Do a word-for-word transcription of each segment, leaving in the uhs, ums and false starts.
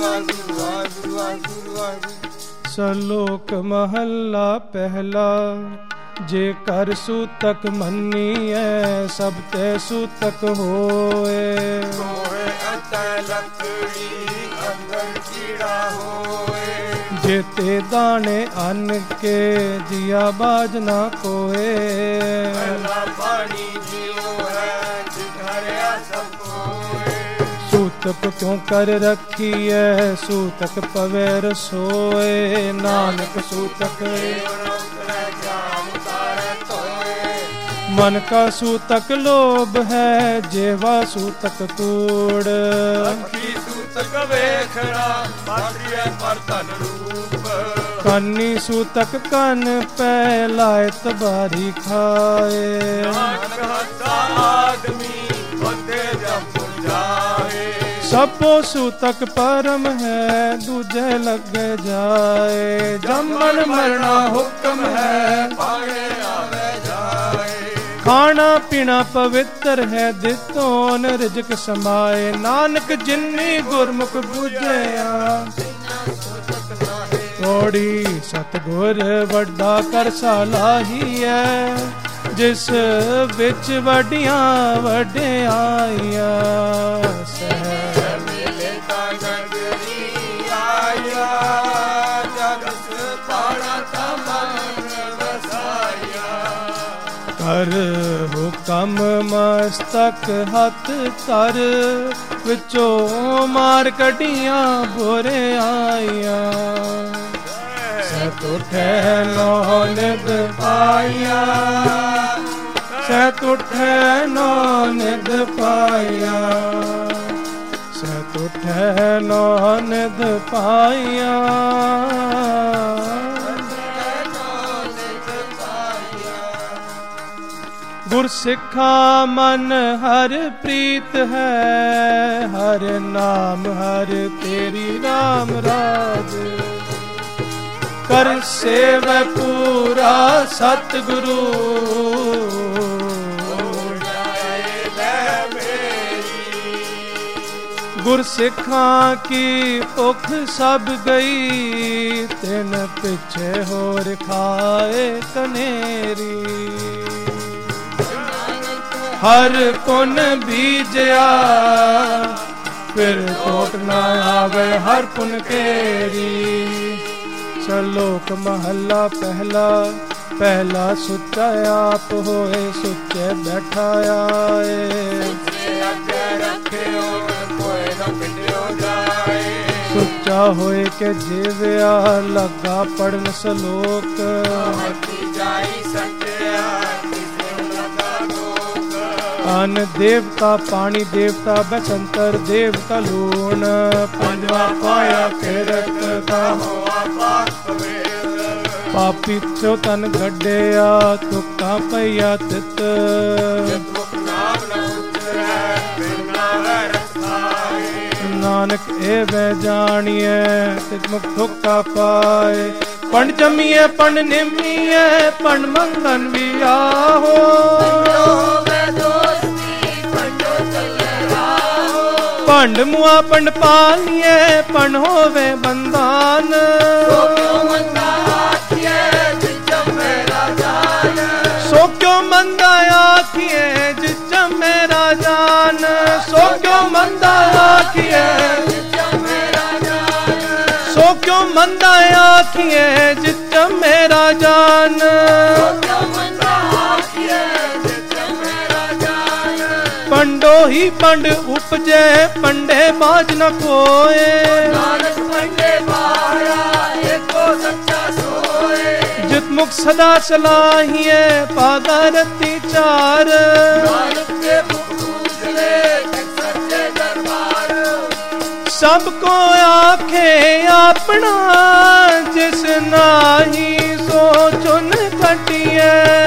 ਵਾਹਿਗੁਰੂ ਵਾਹਿਗੁਰੂ ਵਾਹਿਗੁਰੂ ਵਾਹਿਗੁਰੂ। ਸਲੋਕ ਮਹੱਲਾ ਪਹਿਲਾ। ਜੇ ਕਰ ਸੂਤਕ ਮੰਨੀਐ ਸਭ ਤੇ ਸੂਤਕ ਹੋਏ। ਹੋਏ ਅਤੈ ਲੱਕੜੀ ਅੰਦਰ ਕੀੜਾ ਹੋਏ। ਜੇ ਤੇ ਦਾਣੇ ਅੰਨ ਕੇ ਜੀਆ ਬਾਜ ਨਾ ਕੋਏ। ਪਹਿਲਾ ਪਾਣੀ ਜਿਉ ਹੈ ਜਿਤ ਹਰਿਆ ਸਭ ਕੋਏ। ਸੂਤਕ ਕਿਉ ਕਰ ਰੱਖੀਐ ਸੂਤਕ ਪਵੈ ਰਸੋਏ। ਨਾਨਕ ਸੂਤਕ ਮਨ ਕਾ ਸੂਤਕ ਲੋਭ ਹੈ ਜੇਵਾ ਸੂਤਕ ਕੂੜ। ਅੱਖੀ ਸੂਤਕ ਵੇਖਣਾ ਮਾਤਰੀਐ ਪਰ ਧਨ ਰੂਪ। ਕਾਨੀ ਸੂਤਕ ਕੰਨ ਪੈ ਲਾਇਤ ਬਾਰੀ ਖਾਏ। ਨਾਨਕ ਹੱਥਾ ਆਦਮੀ ਬੰਦੇ ਜਪ ਜਾਏ। ਸਭੋ ਸੂਤਕ ਪਰਮ ਹੈ ਦੂਜੇ ਲੱਗੇ ਜਾਏ। ਜੰਮਣ ਮਰਨਾ ਹੁਕਮ ਹੈ ਪਾਣੇ ਆਵੇ ਜਾਏ। ਖਾਣਾ ਪੀਣਾ ਪਵਿੱਤਰ ਹੈ ਦਿੱਤੋਨ ਰਿਜਕ ਸਮਾਏ। ਨਾਨਕ ਜਿਨੀ ਗੁਰਮੁਖ ਬੁਝਿਆ ਤੋੜੀ ਸਤਿਗੁਰ ਵੱਡਾ ਕਰ ਸਲਾਹੀਐ। ਜਿਸ ਵਿੱਚ ਵੱਡੀਆਂ ਵਡਿਆਈਆਂ ਸਹਿ ਮਿਲੇ ਤਾਂ ਨਗਰੀ ਆਇਆ। ਜਗਤ ਪਾਣਾ ਤਾਂ ਮਨ ਵਸਾਇਆ। ਕਰ ਹੁਕਮ ਮਸਤਕ ਹੱਥ ਧਰ ਵਿੱਚੋਂ ਮਾਰ ਕੱਢੀਆਂ ਬੁਰੇ ਆਈਆਂ। ਸਤ ਉਠੈ ਨੋ ਨਿਦ ਪਾਇਆ। ਸਤ ਉਠੈ ਨੋ ਨਿਦ ਪਾਇਆ। ਸਤ ਉਠੈ ਨੋ ਨਿਦ ਪਾਇਆ। ਗੁਰ ਸਿੱਖਾ ਮਨ ਹਰ ਪ੍ਰੀਤ ਹੈ। ਹਰ ਨਾਮ ਹਰ ਤੇਰੀ ਰਾਮ ਰਾਜ। ਕਰ ਸੇਵੈ ਪੂਰਾ ਸਤਿਗੁਰੂ। ਗੁਰ ਸਿੱਖਾਂ ਕੀ ਭੁੱਖ ਸਭ ਗਈ। ਤਿਨ ਪਿੱਛੇ ਹੋਰ ਖਾਏ ਕਨੇਰੀ। ਹਰ ਪੁਨ ਬੀਜਿਆ ਫਿਰ ਟੋਟ ਨਾ ਆਵੇ ਹਰ ਪੁਨ ਕੇਰੀ। ਸਲੋਕ ਮਹੱਲਾ ਪਹਿਲਾ। ਪਹਿਲਾ ਸੁੱਚਾ ਆਪ ਹੋਏ ਸੁੱਚੇ ਬੈਠਾ ਆਏ। ਸੁੱਚਾ ਹੋਏ ਕੇ ਜੀਵਿਆ ਲੱਗਾ ਪੜਨ ਸਲੋਕ। ਅਨ ਦੇਵਤਾ ਪਾਣੀ ਦੇਵਤਾ ਬਸੰਤਰ ਦੇਵਤਾ ਲੂਣ। ਪੰਜਵਾ ਪਾਇਆ ਕਿਰਤ ਕਾ ਹੋਆ ਪਾਪ ਵੇਦ। ਪਾਪੀ ਚੋ ਤਨ ਗੱਡਿਆ ਤੁਕਾਂ ਪਈਆ ਤਿਤ। ਨਾਨਕ ਇਹ ਵੈ ਜਾਣੀਐ ਤਿਤ ਮੁਖ ਠੋਕਾ ਪਾਏ। ਪੰਡ ਜੰਮੀਐ ਪੰਡ ਨਿਮੀਐ ਪੰਡ ਮੰਗਨ ਵੀ ਆਹੋ। ਪੰਡ ਮੁਆ ਪੰਡ ਪਾਲੀਏ ਪੰਡ ਹੋਵੇ ਬੰਦਾਨ। ਸੋ ਕਿਉ ਮੰਦਾ ਆਖੀਏ ਜਿਸ ਜੰਮੇ ਰਾਜਾਨ। ਸੋ ਕਿਉ ਮੰਦਾ ਆਖੀਏ ਜਿਸ ਜੰਮੇ ਰਾਜਾਨ। ਸੋ ਕਿਉ ਮੰਦਾ ਆਖੀਏ ਜਿਸ ਜੰਮੇ ਰਾਜਾਨ। ਸੋ ਕਿਉ ਮੰਦਾ ਆਖੀਏ ਜਿਸ ਜੰਮੇ ਰਾਜਾਨ। ਪੰਡੋ ਹੀ ਪੰਡ ਉਪਜੈ ਪੰਡੇ ਬਾਜ ਨ ਕੋਏ। ਨਾਨਕ ਪੰਡੇ ਬਾਰਾ ਏਕੋ ਸੱਚਾ ਸੋਏ। ਜਿਤ ਮੁਖ ਸਦਾ ਸਲਾਹੀਏ ਪਾਗਾ ਰਤੀ ਚਾਰ। ਨਾਨਕ ਦੇ ਮੁਖ ਉਜਲੇ ਸੱਚੇ ਦਰਬਾਰ। ਸਭ ਕੋ ਆਖੇ ਆਪਣਾ ਜਿਸ ਨਾਹੀ ਸੋ ਚੁਨ ਕਟਿਐ।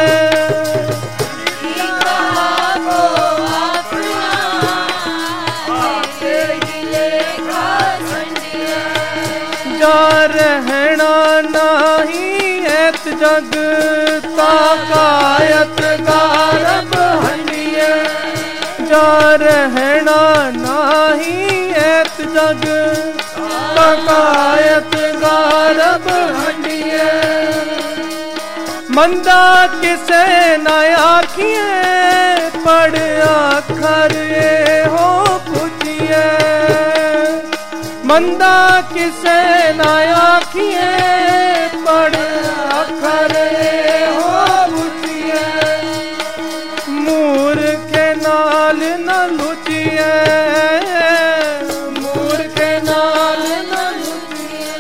ਜਾ ਰਹਿਣਾ ਨਾਹੀ ਐਤ ਜਗ ਤਾ ਕਾਇਤ ਗਾਰਬ ਹੰਡੀਐ। ਜਾ ਰਹਿਣਾ ਨਾਹੀ ਐਤ ਜਗ तकायत गारब हंडिए मंदा किसे न आखिए पढ़ आखर हो पूछिए मंदा किसे न आखिए पढ़ आखर हो पूछिए मूर्ख नाल न लुचिए मूर्ख नाल न लुचिए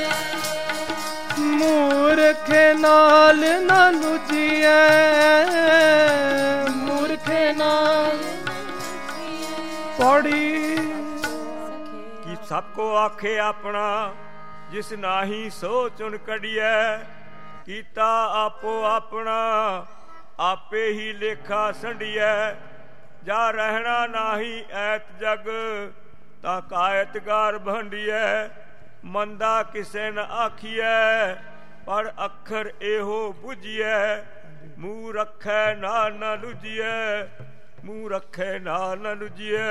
मूर्ख नाल न लुचिए मूर्ख नाल पौड़ी कि सबको आखे अपना जिस नाही सो चुन कड़िए कीता आपो अपना आपे ही लेखा संडिए जा रहना नाही ऐत जग ता कायत गार भंडिए मंदा किसे न आखिए पर अखर एहो बुझिए मुँह रखे ना न लुझिए मुँह रखे ना न लुझिए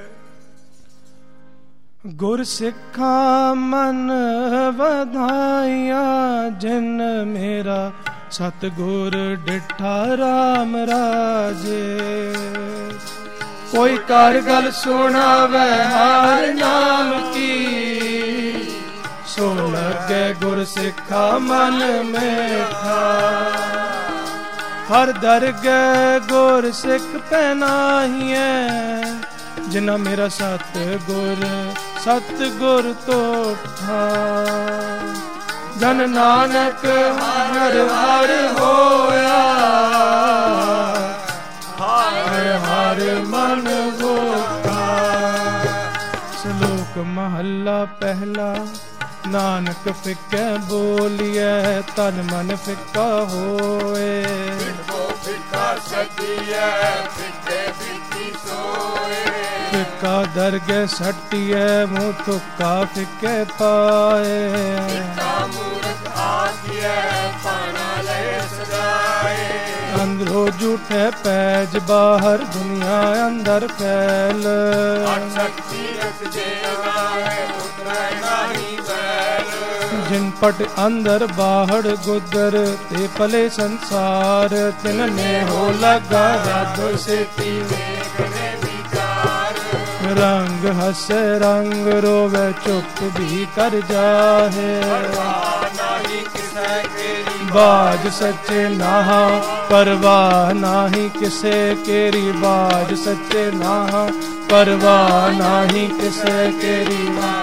गुर सिखा मन वधाइया जिन मेरा सतगुर डिठा राम राजे कोई कार गल सुनावे हर नाम की सो लगे गुर सिखा मन मेठा हर दरगे गुर सिख पहनाहिए जिना मेरा सतगुर सतगुर तोठा जन नानक हर हर होया हर हर मन होता श्लोक महला पहला नानक फिके बोलिए तन मन फिका होए फिका सदिए फिके फिकी सोए फिका दरगे सटिए मुँह तुक्का फिके पाए अंदरो झूठे पैज बाहर दुनिया अंदर फैल जिन पट अंदर बाहर गुदर ते पले संसार तिनने हो लगा राधो से रंग हसे रंग रोवे चुप भी कर जाहे बाज सच्चे नाहा परवाह नाही किसे केरी बाज सच्चे नाहा परवाह नाही किसे केरी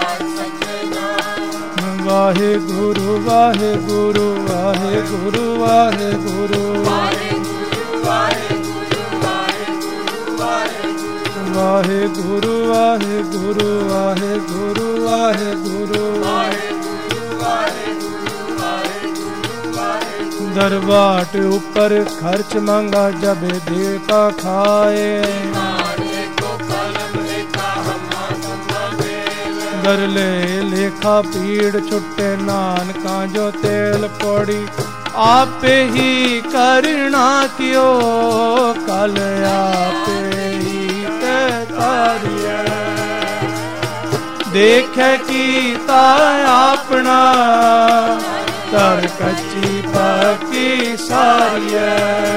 वाहे गुरु वाहे गुरु वाहे गुरु वाहे गुरु वाहे गुरु वाहे गुरु वाहे गुरु वाहे गुरु दरबाट ऊपर खर्च मांगा जब दे का खाए दरले लेखा पीड़ छुट्टे नानका जो तेल पड़ी आपे ही करना क्यों कल आपे ही तारिया देखे कीता अपना तर कच्ची पक्की सारिया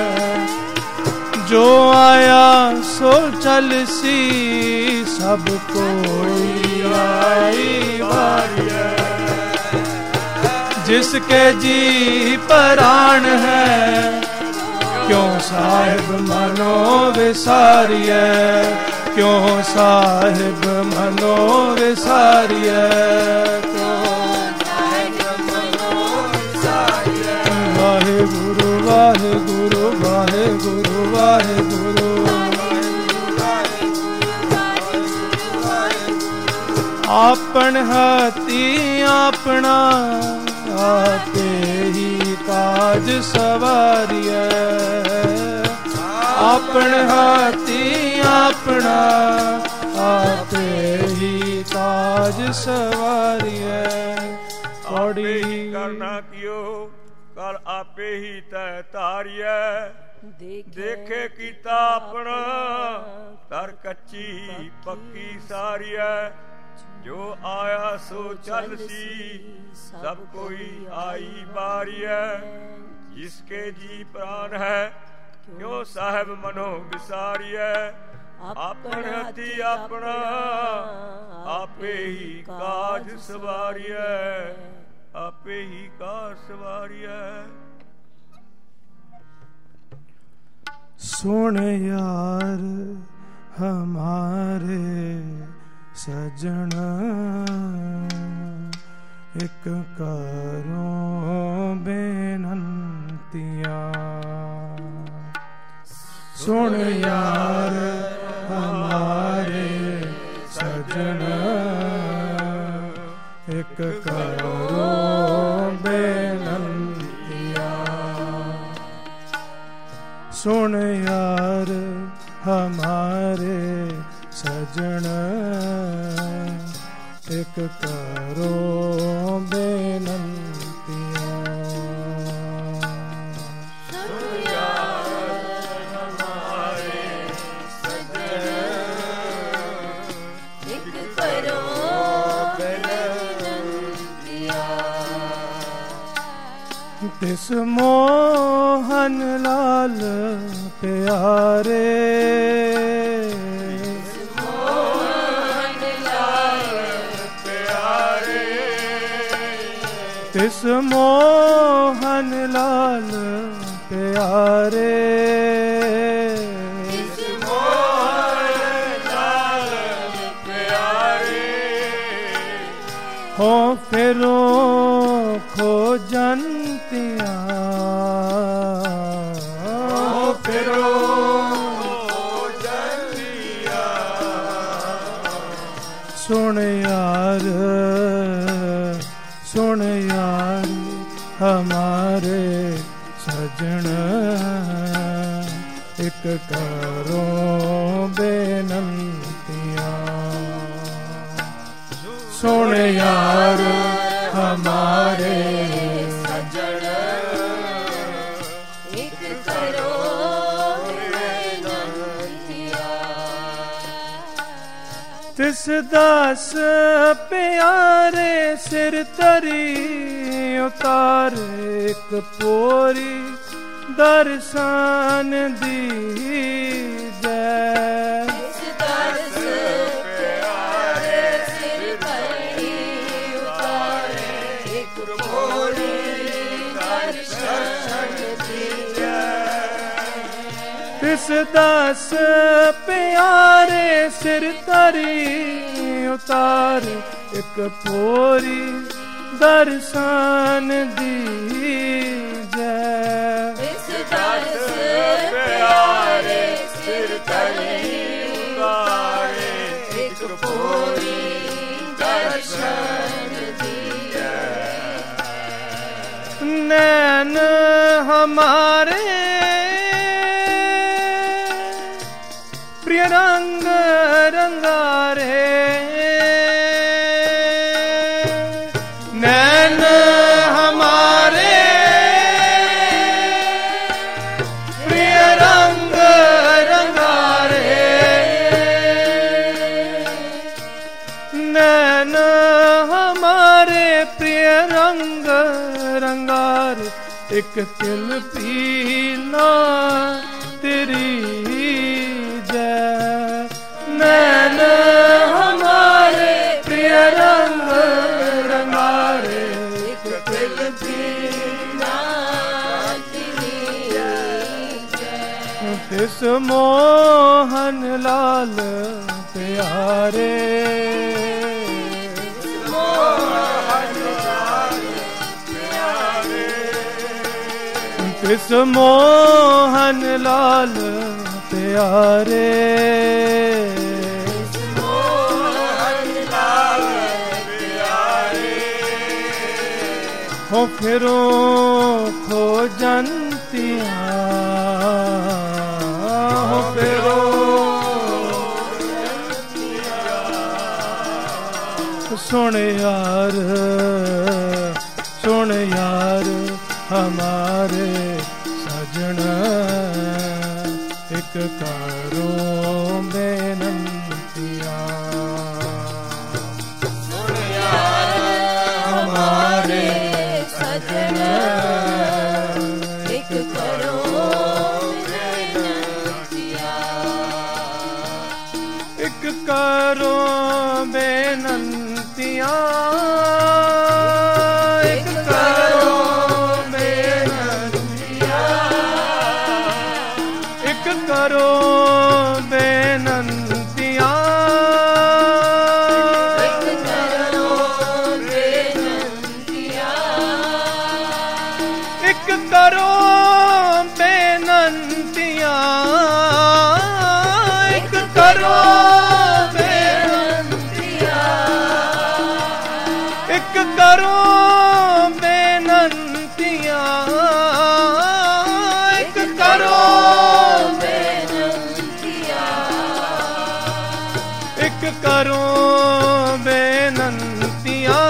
जो आया सो चल सी सब कोई आई बारिया जिसके जी प्राण है क्यों साहिब मनो विसारिय क्यों साहिब मनो विसारिय वाहे गुरु वाहे गुरु वाहे गुरु वाहे गुरु आपन हाथी अपना आपे ही काज सवारिय आपन हाथी अपना आपे ही काज सवारिय आपे ही करना कियो कर आपे ही तय तारिय देखे कीता अपना तर कच्ची पक्की सारिय जो आया सो चल सी सब कोई आई बारी है। जिसके जी प्राण है क्यों साहब मनो विसारिय। अपन हथी अपना आपे ही काज सवारिय। आपे ही काज सवारिय। सुन यार हमारे सजन एक करो बेनंतियाँ। सुन यार हमारे सजन एक करो बेनंतियाँ। सुन यार हमारे सजन एक करो बेनंतियाँ। सुन यार हमारे सजन एक करो बेनंतियाँ। तिस मोहन लाल प्यारे। तिस मोहन लाल प्यारे। तिस मोहन लाल प्यारे। हो फिरो खोजंतियाँ। हो फिरो खोजंतियाँ। सुन यार सुन यार हमारे सजन एक करो बेनंतियाँ। सुन यार हमारे सजन एक करो बेनंतियाँ। तिस दास प्यारे सिर तरी उतार एक पोरी दर्शन दीजै। तिस दास प्यारे सिर तरी उतार एक पोरी दर्शन दीजै। तिस दास प्यारे सिर तरी उतार एक पोरी दर्शन दीजै। तिस दास प्यारे सिर तरी उतार एक पोरी दर्शन दीजै। नैन हमारे प्रिय रंग रंगारे। नैन हमारे प्रिय रंग रंगारे। नैन हमारे प्रिय रंग रंगार एक तिल पीला तेरी जय। नैन हमारे प्रिय रंग रंगारे एक तिल पीला तेरी जय। तिस मोहन लाल प्यारे। तिस मोहन लाल प्यारे। मोहन लाल प्यारे। हो फिरो खोजंतियाँ। हो फिरो सुन यार सुन यार हमारे सजन एक करो बेनंतियाँ। करो बेनंतियां, एक करो बेनंतियां, एक करो बेनंतियां, एक करो बेनंतियां, एक करो बेनंतियां, एक करो बेनंतियां, एक करो बेनंतियां, एक करो बेनंतियां, एक करो बेनंतियां,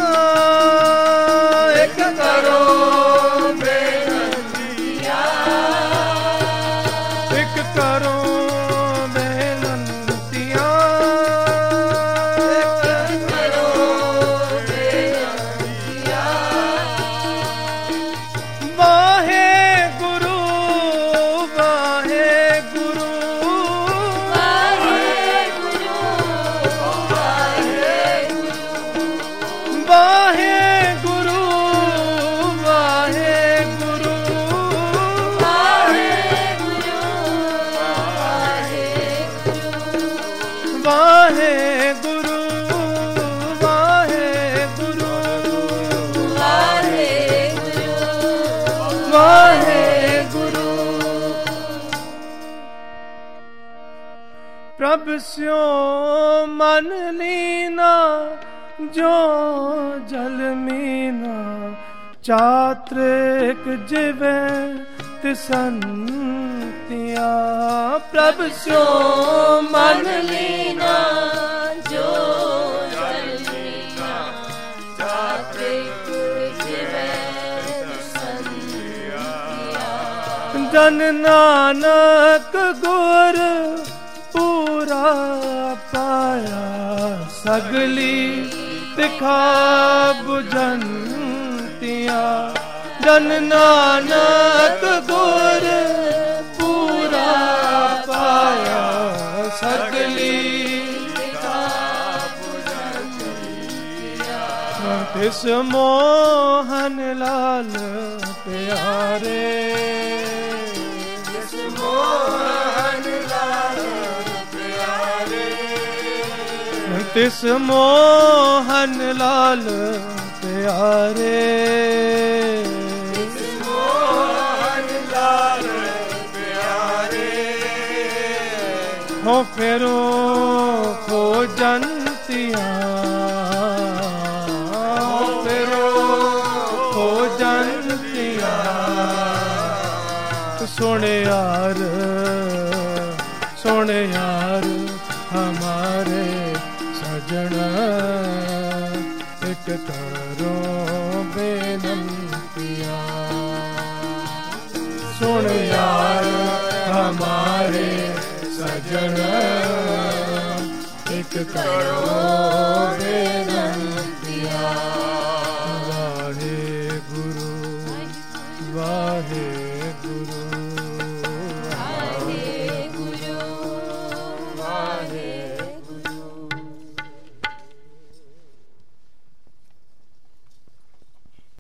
एक करो बेनंतियां, एक करो बेनंतियां, एक करो बेनंतियां। वाहे गुरु वाहे गुरु वाहे गुरु वाहे गुरु वाहे गुरु वाहे गुरु वाहे गुरु वाहे गुरु वाहे गुरु वाहे गुरु वाहे गुरु। प्रभ स्यो मन लीना जो जल मीना, चात्रिक जिवे तिसंतिया। प्रभ स्यो मन लीना जो जल मीना, चात्रिक जिवे तिसंतिया। जन नानक गुर पूरा पाया, सगली तिखा बुझंतिया। जन नानक गुर पूरा पाया, सगली तिखा बुझंतिया। तिस मोहन लाल प्यारे, तिस मोहन लाल प्यारे, तिस मोहन लाल प्यारे, तिस मोहन लाल प्यारे। हो फेरो खोजंतियां, हो फेरो खोजंतियां। सुन यार सुन यार हमारे सजन, एक करो बेनंतियां। सुन यार हमारे सजन, एक करो बेनंतियां।